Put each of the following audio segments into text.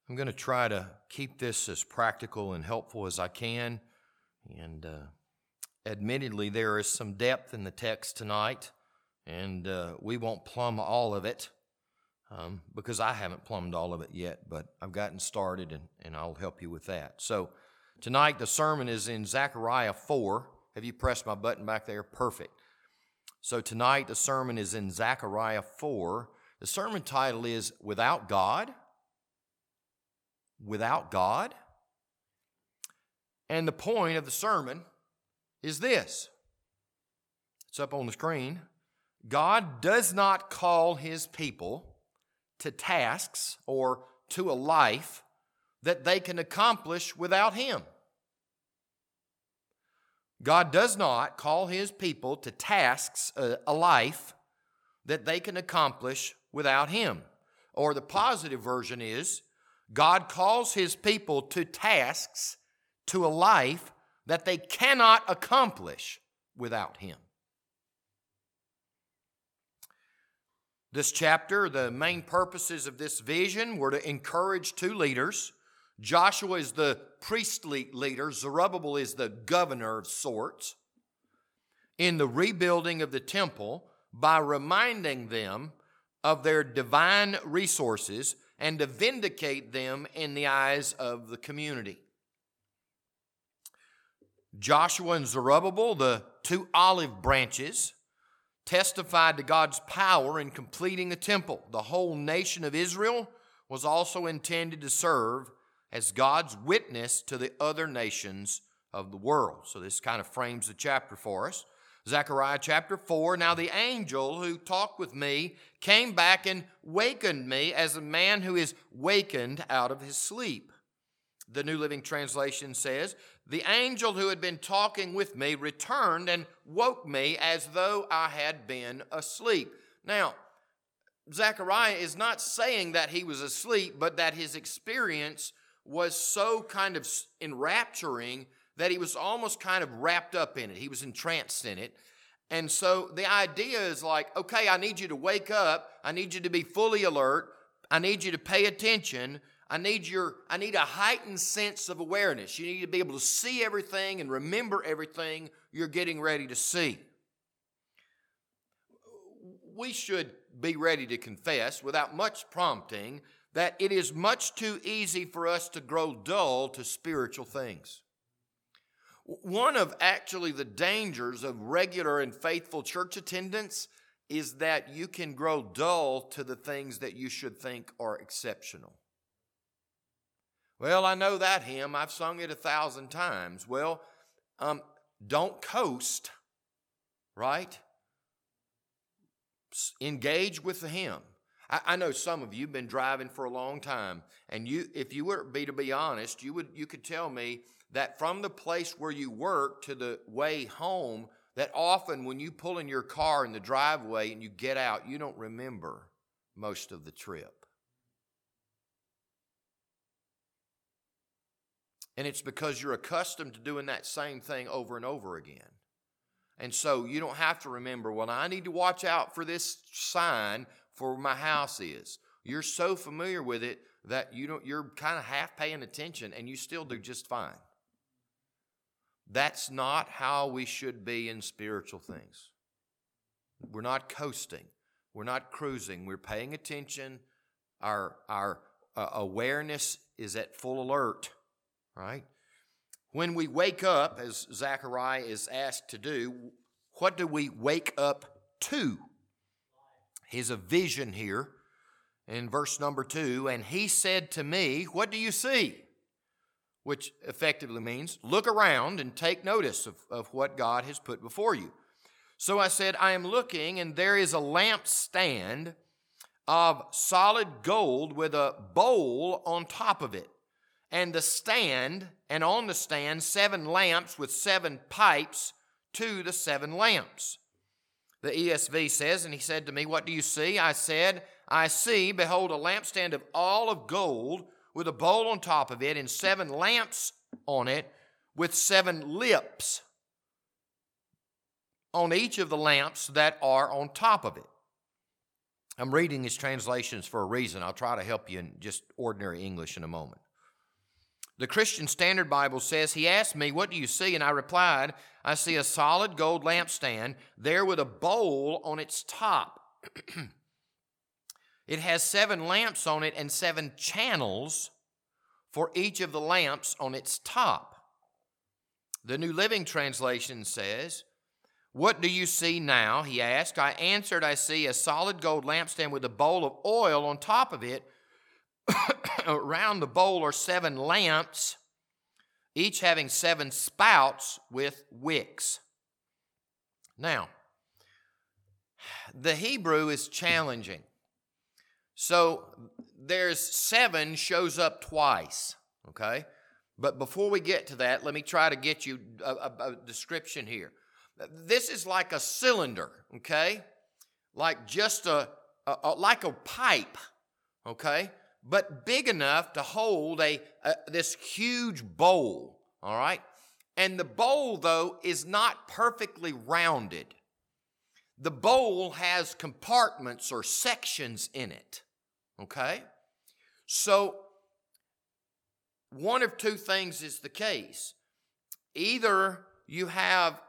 I'm going to try to keep this as practical and helpful as I can. And admittedly, there is some depth in the text tonight, and we won't plumb all of it because I haven't plumbed all of it yet, but I've gotten started, and I'll help you with that. So tonight, the sermon is in Zechariah 4. Have you pressed my button back there? Perfect. So tonight, the sermon is in Zechariah 4. The sermon title is Without God. Without God. And the point of the sermon is this. It's up on the screen. God does not call his people to tasks or to a life that they can accomplish without him. God does not call his people to tasks, a life that they can accomplish without him. Or the positive version is, God calls his people to tasks, to a life that they cannot accomplish without him. This chapter, the main purposes of this vision were to encourage two leaders. Joshua is the priestly leader. Zerubbabel is the governor of sorts. In the rebuilding of the temple by reminding them of their divine resources and to vindicate them in the eyes of the community. Joshua and Zerubbabel, the two olive branches, testified to God's power in completing the temple. The whole nation of Israel was also intended to serve as God's witness to the other nations of the world. So this kind of frames the chapter for us. Zechariah chapter 4, now the angel who talked with me came back and wakened me as a man who is wakened out of his sleep. The New Living Translation says, the angel who had been talking with me returned and woke me as though I had been asleep. Now, Zechariah is not saying that he was asleep, but that his experience was so kind of enrapturing that he was almost kind of wrapped up in it. He was entranced in it. And so the idea is like, okay, I need you to wake up. I need you to be fully alert. I need you to pay attention. I need a heightened sense of awareness. You need to be able to see everything and remember everything you're getting ready to see. We should be ready to confess without much prompting that it is much too easy for us to grow dull to spiritual things. One of actually the dangers of regular and faithful church attendance is that you can grow dull to the things that you should think are exceptional. Well, I know that hymn. I've sung it 1,000 times. Well, don't coast, right? Engage with the hymn. I know some of you have been driving for a long time, and if you were to be honest, you could tell me that from the place where you work to the way home, that often when you pull in your car in the driveway and you get out, you don't remember most of the trip. And it's because you're accustomed to doing that same thing over and over again. And so you don't have to remember, well, I need to watch out for this sign for where my house is. You're so familiar with it that you're kind of half paying attention and you still do just fine. That's not how we should be in spiritual things. We're not coasting. We're not cruising. We're paying attention. Our awareness is at full alert, right? When we wake up, as Zechariah is asked to do, what do we wake up to? Here's a vision here in verse number 2. And he said to me, what do you see? Which effectively means look around and take notice of what God has put before you. So I said, I am looking, and there is a lampstand of solid gold with a bowl on top of it. And the stand, and on the stand, 7 lamps with 7 pipes to the 7 lamps. The ESV says, and he said to me, what do you see? I said, I see, behold, a lampstand of all of gold with a bowl on top of it and 7 lamps on it with 7 lips on each of the lamps that are on top of it. I'm reading these translations for a reason. I'll try to help you in just ordinary English in a moment. The Christian Standard Bible says, he asked me, what do you see? And I replied, I see a solid gold lampstand there with a bowl on its top. It has 7 lamps on it and 7 channels for each of the lamps on its top. The New Living Translation says, what do you see now? He asked. I answered, I see a solid gold lampstand with a bowl of oil on top of it. Around the bowl are 7 lamps, each having 7 spouts with wicks. Now, the Hebrew is challenging. So there's 7 shows up twice, okay? But before we get to that, let me try to get you a description here. This is like a cylinder, okay? Like just like a pipe, okay? But big enough to hold this huge bowl, all right? And the bowl, though, is not perfectly rounded. The bowl has compartments or sections in it, okay? So one of 2 things is the case. Either you have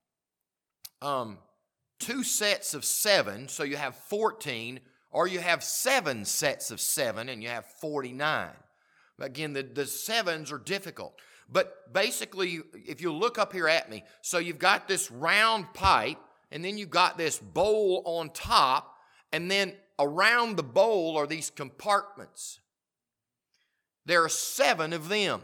2 sets of 7, so you have 14, or you have 7 sets of 7 and you have 49. Again, the 7s are difficult. But basically, if you look up here at me, so you've got this round pipe, and then you've got this bowl on top, and then around the bowl are these compartments. There are 7 of them.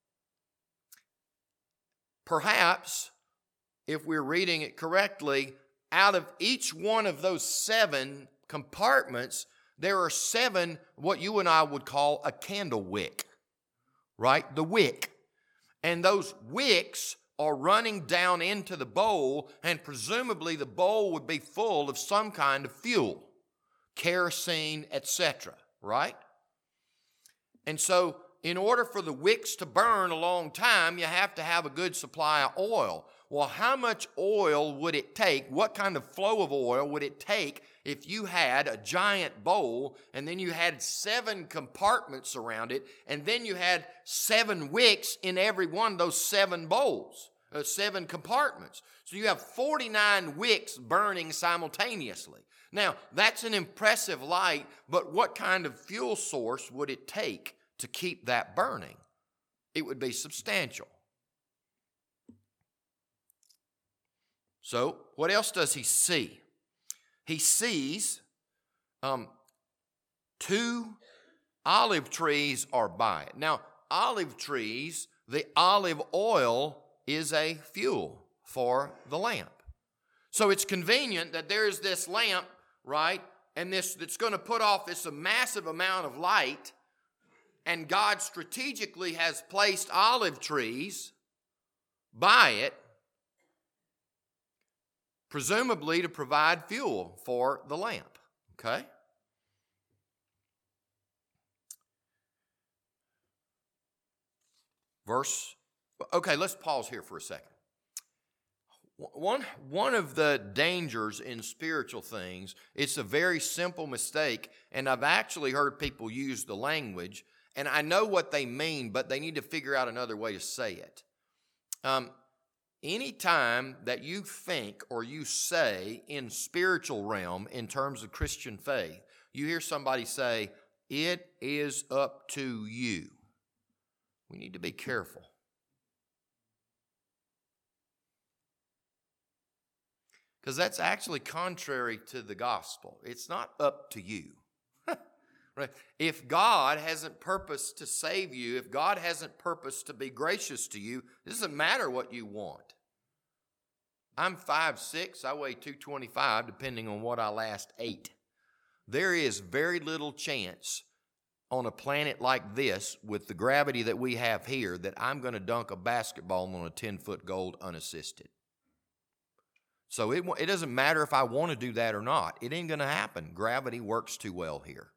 Perhaps, if we're reading it correctly, out of each one of those 7 compartments, there are 7 what you and I would call a candle wick, right? The wick. And those wicks are running down into the bowl, and presumably the bowl would be full of some kind of fuel, kerosene, etc., right? And so in order for the wicks to burn a long time, you have to have a good supply of oil. Well, how much oil would it take? What kind of flow of oil would it take if you had a giant bowl and then you had 7 compartments around it, and then you had 7 wicks in every one of those 7 bowls, 7 compartments? So you have 49 wicks burning simultaneously. Now, that's an impressive light, but what kind of fuel source would it take to keep that burning? It would be substantial. So, what else does he see? He sees 2 olive trees are by it. Now, olive trees, the olive oil is a fuel for the lamp. So it's convenient that there's this lamp, right, and this that's going to put off this massive amount of light, and God strategically has placed olive trees by it, presumably to provide fuel for the lamp, okay? Let's pause here for a second. One of the dangers in spiritual things, it's a very simple mistake, and I've actually heard people use the language, and I know what they mean, but they need to figure out another way to say it. Anytime that you think or you say in spiritual realm in terms of Christian faith, you hear somebody say, it is up to you. We need to be careful. Because that's actually contrary to the gospel. It's not up to you. Right? If God hasn't purposed to save you, if God hasn't purposed to be gracious to you, it doesn't matter what you want. I'm 5'6", I weigh 225, depending on what I last ate. There is very little chance on a planet like this, with the gravity that we have here, that I'm going to dunk a basketball on a 10-foot goal unassisted. So it doesn't matter if I want to do that or not. It ain't going to happen. Gravity works too well here.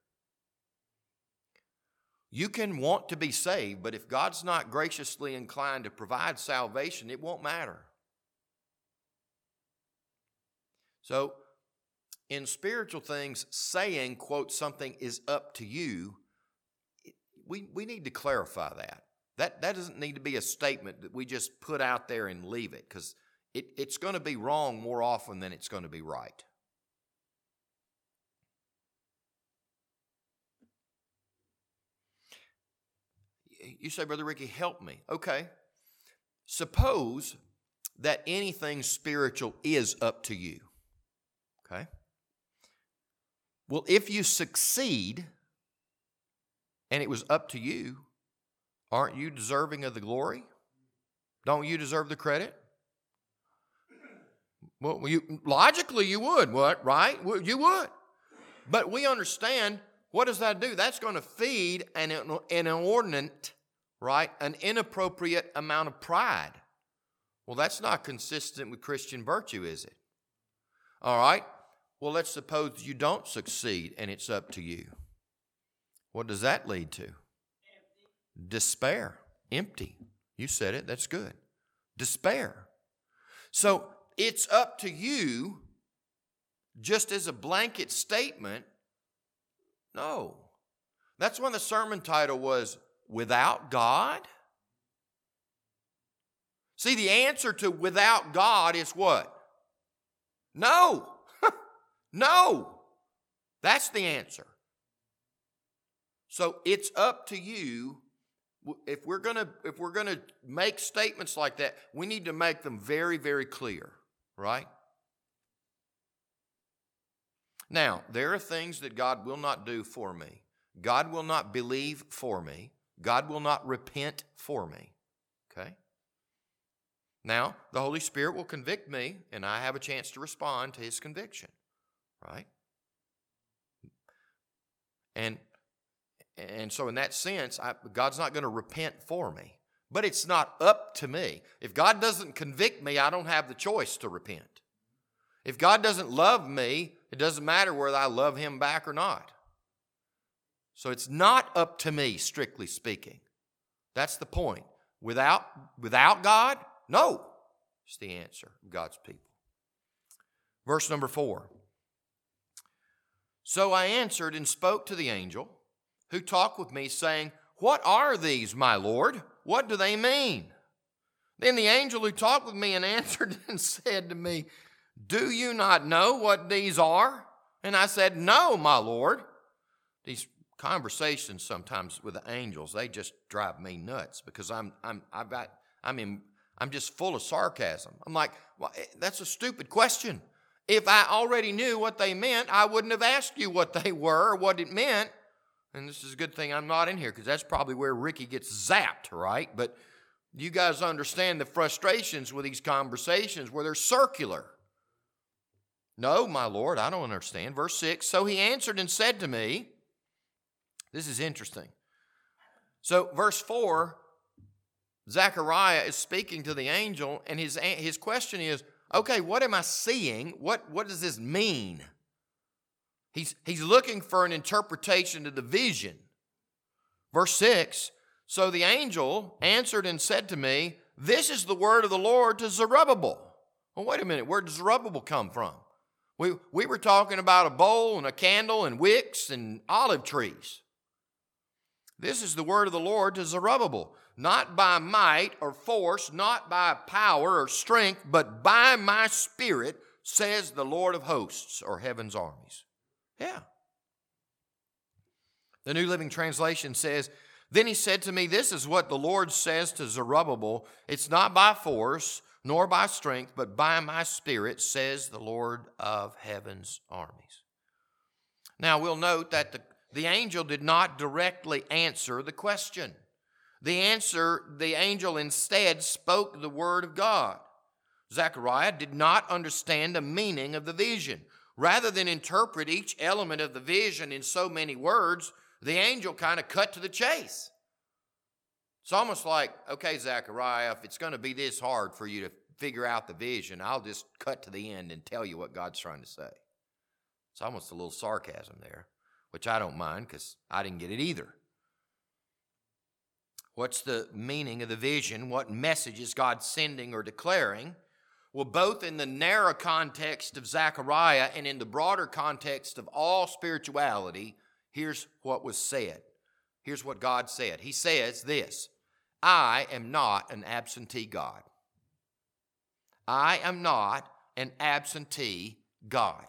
You can want to be saved, but if God's not graciously inclined to provide salvation, it won't matter. So in spiritual things, saying, quote, something is up to you, we need to clarify that. That doesn't need to be a statement that we just put out there and leave it, because it's going to be wrong more often than it's going to be right. You say, Brother Ricky, help me. Okay. Suppose that anything spiritual is up to you. Okay. Well, if you succeed and it was up to you, aren't you deserving of the glory? Don't you deserve the credit? Well, logically you would, what, right? You would. But we understand, what does that do? That's going to feed an inordinate, right? An inappropriate amount of pride. Well, that's not consistent with Christian virtue, is it? All right. Well, let's suppose you don't succeed and it's up to you. What does that lead to? Despair. Empty. You said it. That's good. Despair. So it's up to you, just as a blanket statement. No. That's when the sermon title was, Without God? See, the answer to without God is what? No. No. That's the answer. So it's up to you. If we're gonna make statements like that, we need to make them very, very clear, right? Now, there are things that God will not do for me. God will not believe for me. God will not repent for me. Okay? Now, the Holy Spirit will convict me, and I have a chance to respond to His conviction, right? And so in that sense, God's not going to repent for me. But it's not up to me. If God doesn't convict me, I don't have the choice to repent. If God doesn't love me, it doesn't matter whether I love Him back or not. So it's not up to me, strictly speaking. That's the point. Without God? No. It's the answer of God's people. Verse number 4. So I answered and spoke to the angel who talked with me, saying, What are these, my Lord? What do they mean? Then the angel who talked with me and answered and said to me, Do you not know what these are? And I said, No, my Lord. These conversations sometimes with the angels, they just drive me nuts, because I'm just full of sarcasm. I'm like, well, that's a stupid question. If I already knew what they meant, I wouldn't have asked you what they were or what it meant. And this is a good thing I'm not in here, because that's probably where Ricky gets zapped, right? But you guys understand the frustrations with these conversations where they're circular. No, my Lord, I don't understand. Verse 6, so he answered and said to me, this is interesting. So verse 4, Zechariah is speaking to the angel, and his question is, okay, what am I seeing? What does this mean? He's looking for an interpretation of the vision. Verse 6, so the angel answered and said to me, This is the word of the Lord to Zerubbabel. Well, wait a minute, where does Zerubbabel come from? We were talking about a bowl and a candle and wicks and olive trees. This is the word of the Lord to Zerubbabel, not by might or force, not by power or strength, but by my Spirit, says the Lord of hosts, or heaven's armies. Yeah. The New Living Translation says, Then he said to me, This is what the Lord says to Zerubbabel, It's not by force, nor by strength, but by my Spirit, says the Lord of heaven's armies. Now we'll note that the angel did not directly answer the question. The angel instead spoke the word of God. Zechariah did not understand the meaning of the vision. Rather than interpret each element of the vision in so many words, the angel kind of cut to the chase. It's almost like, okay, Zechariah, if it's going to be this hard for you to figure out the vision, I'll just cut to the end and tell you what God's trying to say. It's almost a little sarcasm there, which I don't mind, because I didn't get it either. What's the meaning of the vision? What message is God sending or declaring? Well, both in the narrow context of Zechariah and in the broader context of all spirituality, here's what was said. Here's what God said. He says this, I am not an absentee God. I am not an absentee God.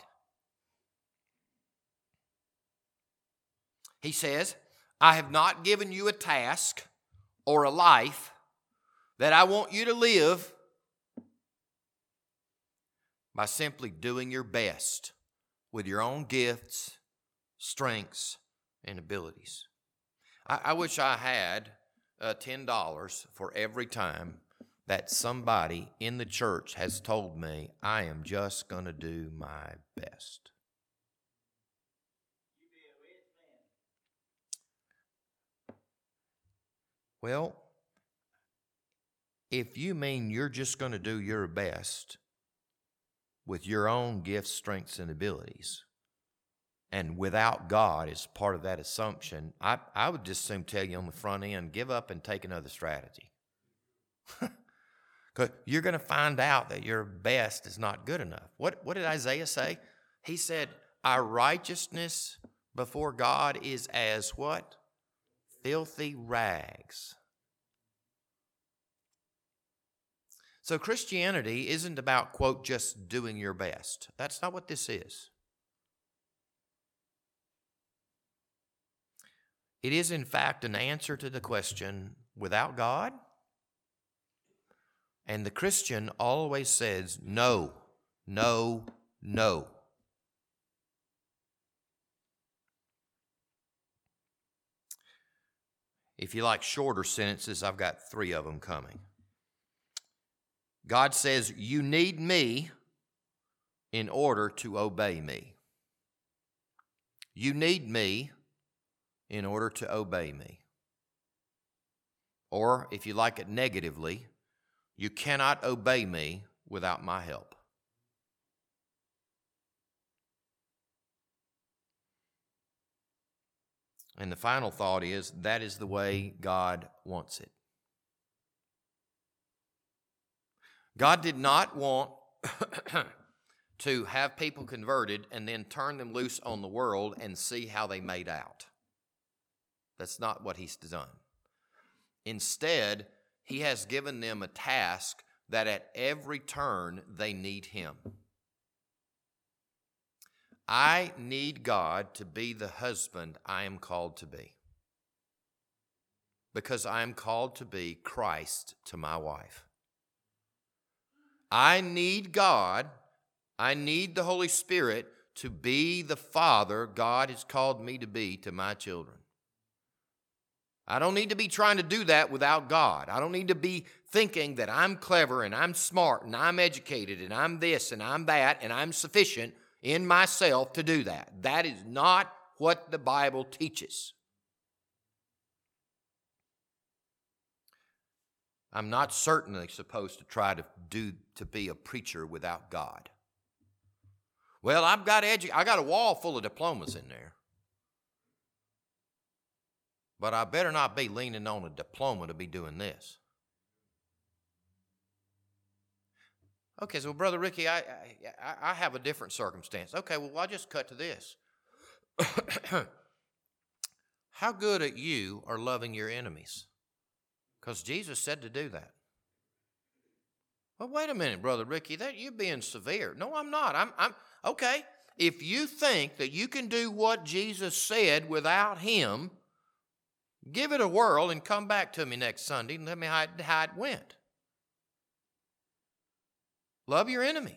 He says, I have not given you a task or a life that I want you to live by simply doing your best with your own gifts, strengths, and abilities. I wish I had $10 for every time that somebody in the church has told me, I am just going to do my best. Well, if you mean you're just going to do your best with your own gifts, strengths, and abilities, and without God as part of that assumption, I would just soon tell you on the front end, give up and take another strategy. Because you're going to find out that your best is not good enough. What did Isaiah say? He said, our righteousness before God is as what? Filthy rags. So Christianity isn't about, quote, just doing your best. That's not what this is. It is, in fact, an answer to the question, without God? And the Christian always says, no, no, no. If you like shorter sentences, I've got 3 of them coming. God says, you need me in order to obey me. You need me in order to obey me. Or, if you like it negatively, you cannot obey me without my help. And the final thought is, that is the way God wants it. God did not want to have people converted and then turn them loose on the world and see how they made out. That's not what He's done. Instead, He has given them a task that at every turn they need Him. I need God to be the husband I am called to be, because I am called to be Christ to my wife. I need God, I need the Holy Spirit to be the father God has called me to be to my children. I don't need to be trying to do that without God. I don't need to be thinking that I'm clever and I'm smart and I'm educated and I'm this and I'm that and I'm sufficient in myself to do that. That is not what the Bible teaches. I'm not certainly supposed to try to be a preacher without God. Well, I got a wall full of diplomas in there. But I better not be leaning on a diploma to be doing this. Okay, so Brother Ricky, I have a different circumstance. Okay, well, I'll just cut to this. How good at you are loving your enemies? Because Jesus said to do that. Well, wait a minute, Brother Ricky, that you're being severe. No, I'm not. I'm okay. If you think that you can do what Jesus said without Him, give it a whirl and come back to me next Sunday and let me how it went. Love your enemy.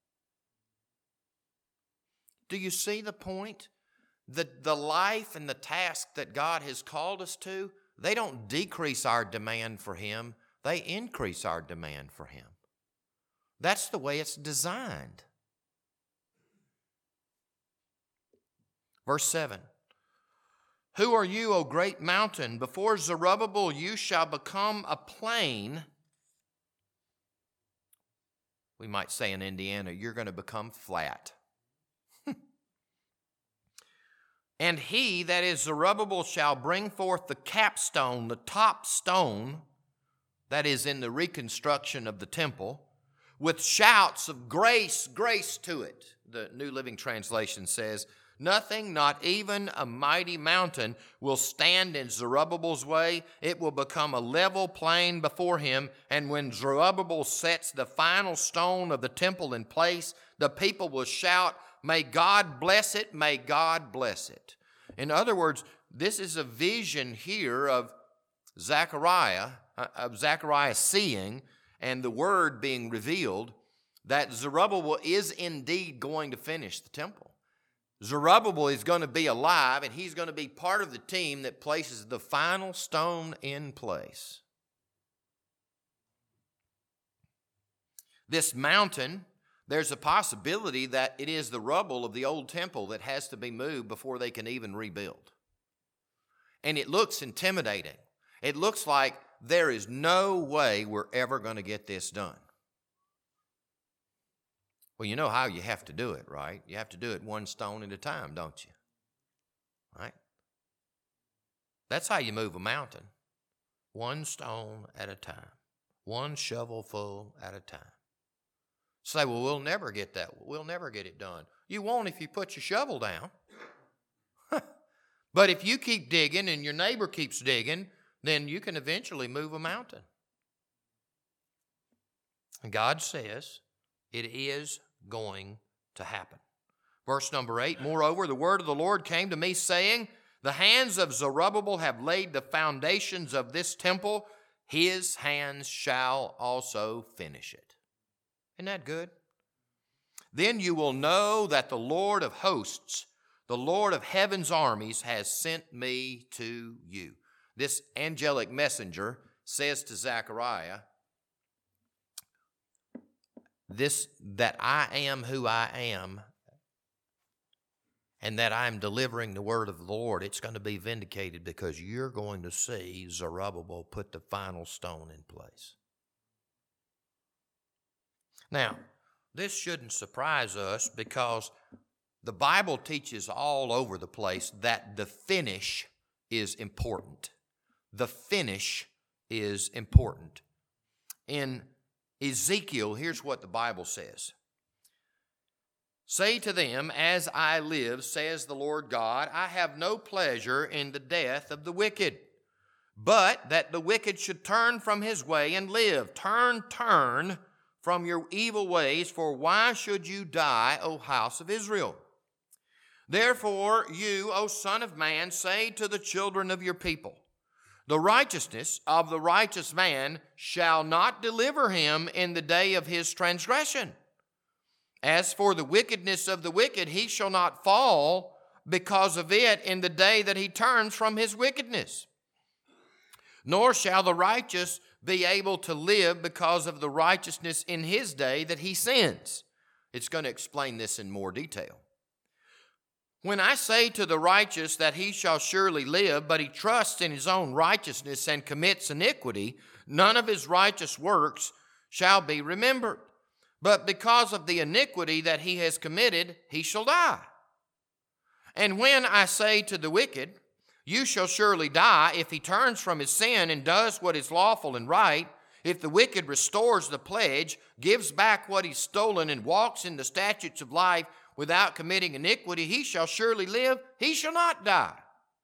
Do you see the point? The life and the task that God has called us to, they don't decrease our demand for Him. They increase our demand for Him. That's the way it's designed. Verse 7. Who are you, O great mountain? Before Zerubbabel you shall become a plain. We might say in Indiana, you're going to become flat. And he, that is Zerubbabel, shall bring forth the capstone, the top stone, that is in the reconstruction of the temple, with shouts of grace, grace to it. The New Living Translation says, nothing, not even a mighty mountain, will stand in Zerubbabel's way. It will become a level plain before him. And when Zerubbabel sets the final stone of the temple in place, the people will shout, may God bless it, may God bless it. In other words, this is a vision here of Zechariah seeing and the word being revealed that Zerubbabel is indeed going to finish the temple. Zerubbabel is going to be alive, and he's going to be part of the team that places the final stone in place. This mountain, there's a possibility that it is the rubble of the old temple that has to be moved before they can even rebuild. And it looks intimidating. It looks like there is no way we're ever going to get this done. Well, you know how you have to do it, right? You have to do it one stone at a time, don't you? Right? That's how you move a mountain. One stone at a time. One shovelful at a time. Say, well, we'll never get that. We'll never get it done. You won't if you put your shovel down. But if you keep digging and your neighbor keeps digging, then you can eventually move a mountain. And God says it is going to happen. Verse number 8, moreover, the word of the Lord came to me saying, the hands of Zerubbabel have laid the foundations of this temple. His hands shall also finish it. Isn't that good? Then you will know that the Lord of hosts, the Lord of heaven's armies, has sent me to you. This angelic messenger says to Zechariah, that I am who I am, and that I'm delivering the word of the Lord, it's going to be vindicated because you're going to see Zerubbabel put the final stone in place. Now, this shouldn't surprise us because the Bible teaches all over the place that the finish is important. The finish is important. In Ezekiel, here's what the Bible says. Say to them, as I live, says the Lord God, I have no pleasure in the death of the wicked, but that the wicked should turn from his way and live. Turn from your evil ways, for why should you die, O house of Israel? Therefore you, O son of man, say to the children of your people, the righteousness of the righteous man shall not deliver him in the day of his transgression. As for the wickedness of the wicked, he shall not fall because of it in the day that he turns from his wickedness. Nor shall the righteous be able to live because of the righteousness in his day that he sins. It's going to explain this in more detail. When I say to the righteous that he shall surely live, but he trusts in his own righteousness and commits iniquity, none of his righteous works shall be remembered. But because of the iniquity that he has committed, he shall die. And when I say to the wicked, you shall surely die, if he turns from his sin and does what is lawful and right, if the wicked restores the pledge, gives back what he's stolen, and walks in the statutes of life without committing iniquity, he shall surely live, he shall not die.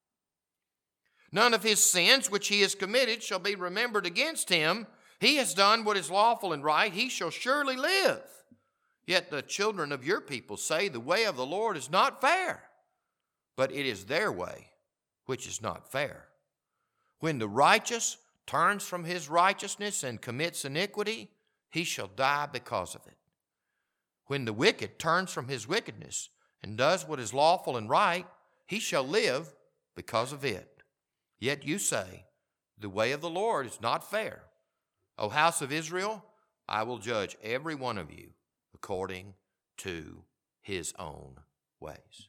None of his sins which he has committed shall be remembered against him. He has done what is lawful and right, he shall surely live. Yet the children of your people say, the way of the Lord is not fair, but it is their way which is not fair. When the righteous turns from his righteousness and commits iniquity, he shall die because of it. When the wicked turns from his wickedness and does what is lawful and right, he shall live because of it. Yet you say, the way of the Lord is not fair. O house of Israel, I will judge every one of you according to his own ways.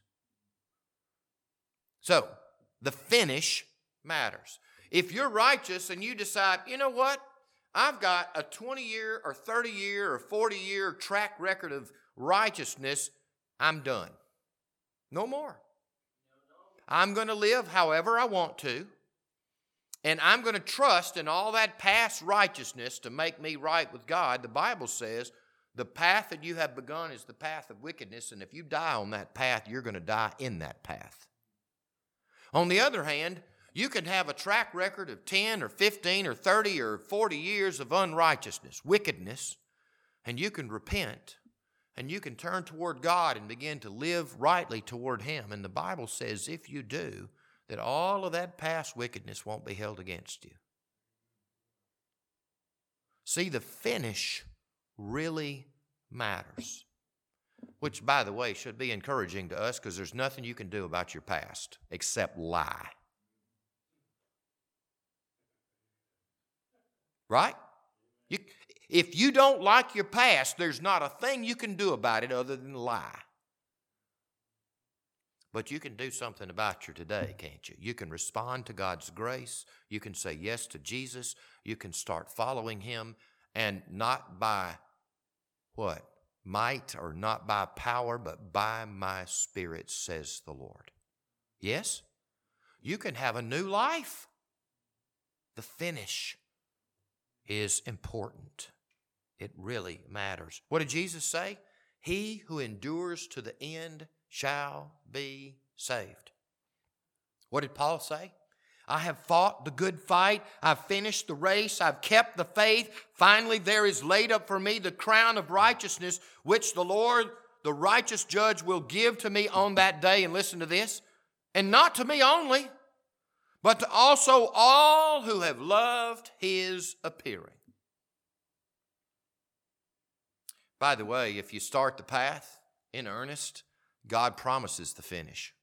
So, the finish matters. If you're righteous and you decide, you know what? I've got a 20-year or 30-year or 40-year track record of righteousness, I'm done. No more. I'm going to live however I want to, and I'm going to trust in all that past righteousness to make me right with God. The Bible says The path that you have begun is the path of wickedness, and if you die on that path, you're going to die in that path. On the other hand, you can have a track record of 10 or 15 or 30 or 40 years of unrighteousness, wickedness, and you can repent, and you can turn toward God and begin to live rightly toward Him. And the Bible says if you do, that all of that past wickedness won't be held against you. See, the finish really matters. Which, by the way, should be encouraging to us because there's nothing you can do about your past except lie. Right? If you don't like your past, there's not a thing you can do about it other than lie. But you can do something about your today, can't you? You can respond to God's grace. You can say yes to Jesus. You can start following Him, and not by what? Might, or not by power, but by my Spirit, says the Lord. Yes? You can have a new life. The finish is important. It really matters. What did Jesus say? He who endures to the end shall be saved. What did Paul say? I have fought the good fight. I've finished the race. I've kept the faith. Finally, there is laid up for me the crown of righteousness, which the Lord, the righteous judge, will give to me on that day. And listen to this. And not to me only, but to also all who have loved His appearing. By the way, if you start the path in earnest, God promises the finish.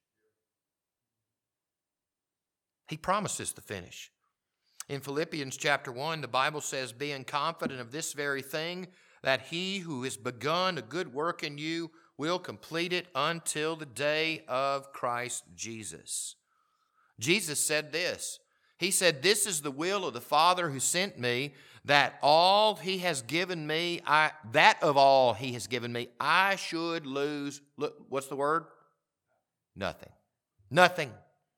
He promises the finish. In Philippians chapter 1, the Bible says, being confident of this very thing, that He who has begun a good work in you will complete it until the day of Christ Jesus. Jesus said this. He said, this is the will of the Father who sent me, that all He has given me, I should lose, look, what's the word? Nothing. Nothing.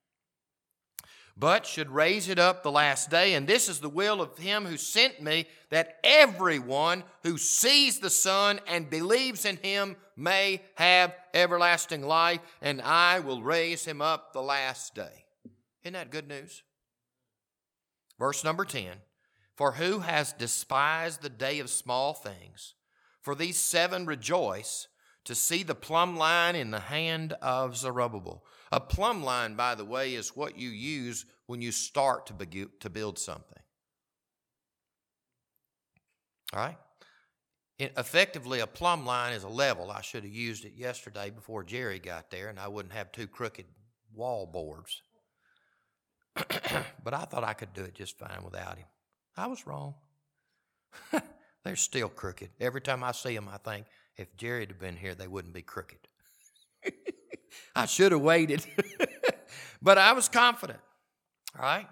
But should raise it up the last day. And this is the will of Him who sent me, that everyone who sees the Son and believes in Him may have everlasting life, and I will raise him up the last day. Isn't that good news? Verse number 10, for who has despised the day of small things? For these 7 rejoice to see the plumb line in the hand of Zerubbabel. A plumb line, by the way, is what you use when you start to build something. All right? Effectively, a plumb line is a level. I should have used it yesterday before Jerry got there, and I wouldn't have 2 crooked wall boards. But I thought I could do it just fine without him. I was wrong. They're still crooked. Every time I see them, I think, if Jerry had been here, they wouldn't be crooked. I should have waited. But I was confident. All right?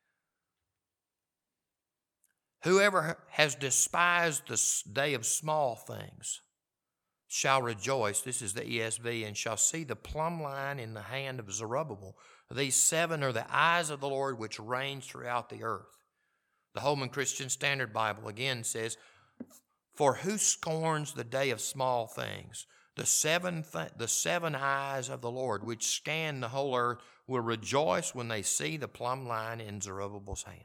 Whoever has despised the day of small things shall rejoice, this is the ESV, and shall see the plumb line in the hand of Zerubbabel. These 7 are the eyes of the Lord which reigns throughout the earth. The Holman Christian Standard Bible again says, for who scorns the day of small things? The seven eyes of the Lord which scan the whole earth will rejoice when they see the plumb line in Zerubbabel's hand.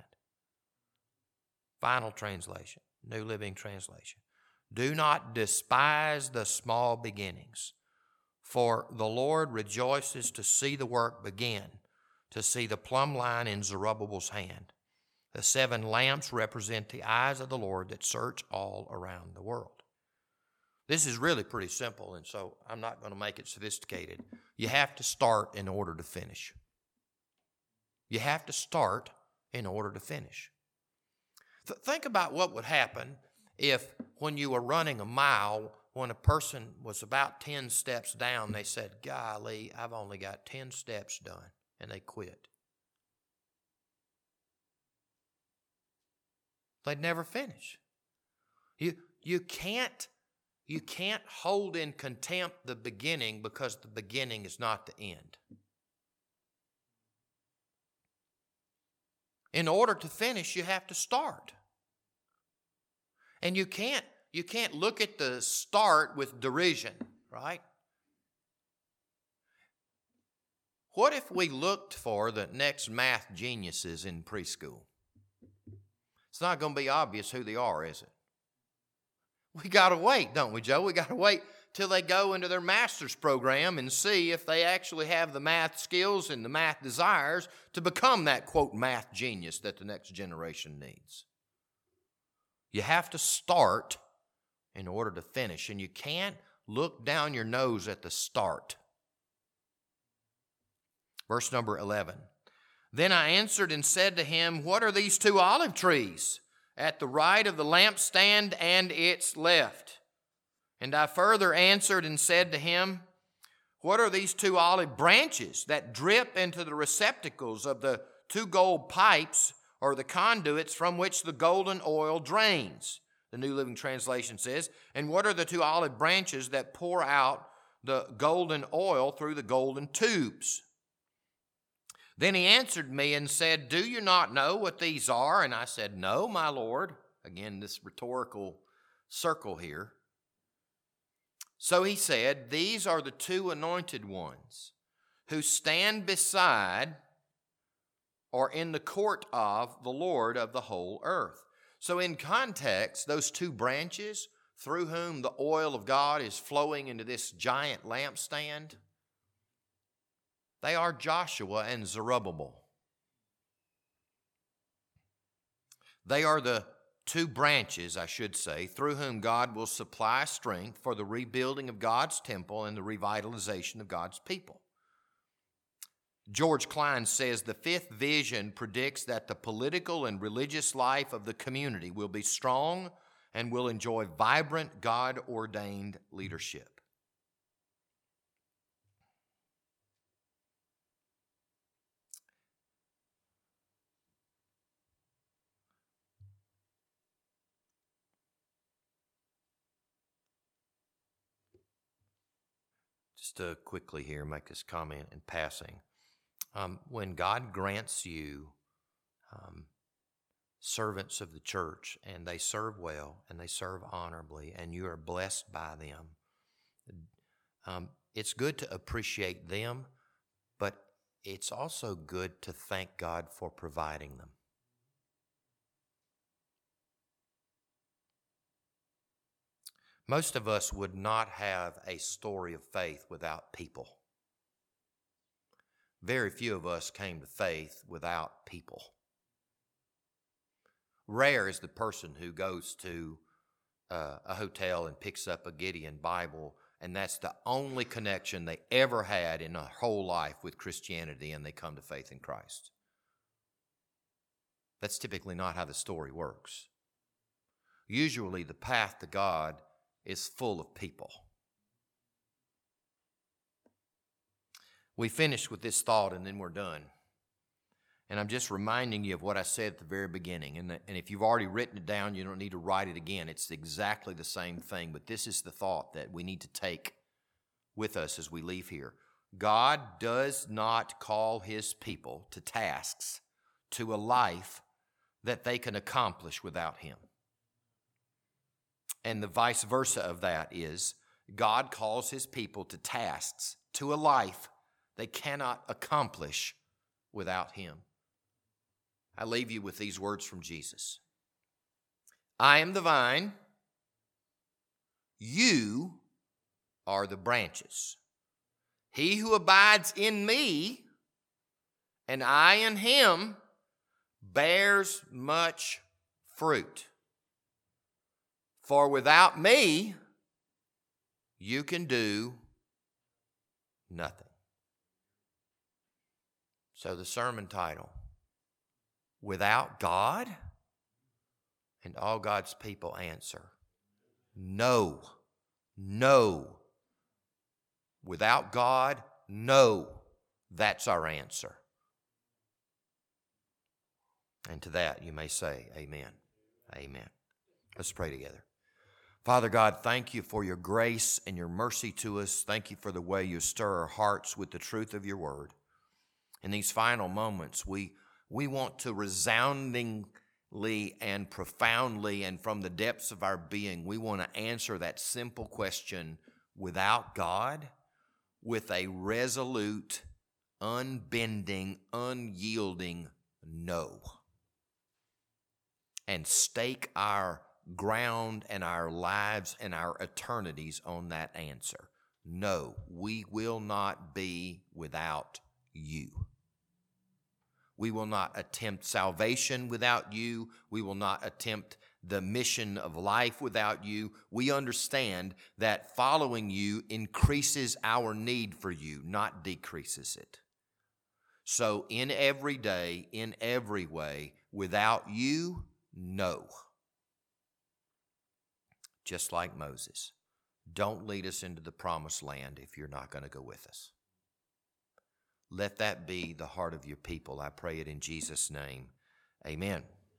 Final translation, New Living Translation. Do not despise the small beginnings, for the Lord rejoices to see the work begin, to see the plumb line in Zerubbabel's hand. The 7 lamps represent the eyes of the Lord that search all around the world. This is really pretty simple, and so I'm not going to make it sophisticated. You have to start in order to finish. You have to start in order to finish. Think about what would happen if, when you were running a mile, when a person was about 10 steps down, they said, golly, I've only got 10 steps done, and they quit. They'd never finish. You can't hold in contempt the beginning, because the beginning is not the end. In order to finish, you have to start. And you can't you can't look at the start with derision, right? What if we looked for the next math geniuses in preschool? It's not going to be obvious who they are, is it? We got to wait, don't we, Joe? We got to wait till they go into their master's program and see if they actually have the math skills and the math desires to become that, quote, math genius that the next generation needs. You have to start in order to finish, and you can't look down your nose at the start. Verse number 11. Then I answered and said to him, what are these 2 olive trees at the right of the lampstand and its left? And I further answered and said to him, what are these 2 olive branches that drip into the receptacles of the 2 gold pipes, or the conduits from which the golden oil drains? The New Living Translation says, and what are the 2 olive branches that pour out the golden oil through the golden tubes? Then he answered me and said, do you not know what these are? And I said, no, my Lord. Again, this rhetorical circle here. So he said, these are the 2 anointed ones who stand beside or in the court of the Lord of the whole earth. So in context, those 2 branches through whom the oil of God is flowing into this giant lampstand, they are Joshua and Zerubbabel. They are the 2 branches, I should say, through whom God will supply strength for the rebuilding of God's temple and the revitalization of God's people. George Klein says the 5th vision predicts that the political and religious life of the community will be strong and will enjoy vibrant, God-ordained leadership. Just to quickly here make this comment in passing. When God grants you servants of the church and they serve well and they serve honorably and you are blessed by them, it's good to appreciate them, but it's also good to thank God for providing them. Most of us would not have a story of faith without people. Very few of us came to faith without people. Rare is the person who goes to a hotel and picks up a Gideon Bible, and that's the only connection they ever had in their whole life with Christianity, and they come to faith in Christ. That's typically not how the story works. Usually the path to God is full of people. We finish with this thought and then we're done. And I'm just reminding you of what I said at the very beginning. And if you've already written it down, you don't need to write it again. It's exactly the same thing. But this is the thought that we need to take with us as we leave here. God does not call his people to tasks, to a life that they can accomplish without him. And the vice versa of that is God calls his people to tasks, to a life they cannot accomplish without him. I leave you with these words from Jesus. I am the vine, you are the branches. He who abides in me and I in him bears much fruit. For without me, you can do nothing. So the sermon title, Without God? And all God's people answer, no, no. Without God, no. That's our answer. And to that you may say, amen. Amen. Let's pray together. Father God, thank you for your grace and your mercy to us. Thank you for the way you stir our hearts with the truth of your word. In these final moments, we want to resoundingly and profoundly and from the depths of our being, we want to answer that simple question without God with a resolute, unbending, unyielding no. And stake our ground and our lives and our eternities on that answer. No, we will not be without you. We will not attempt salvation without you. We will not attempt the mission of life without you. We understand that following you increases our need for you, not decreases it. So in every day, in every way, without you, no. Just like Moses, don't lead us into the promised land if you're not going to go with us. Let that be the heart of your people. I pray it in Jesus' name. Amen.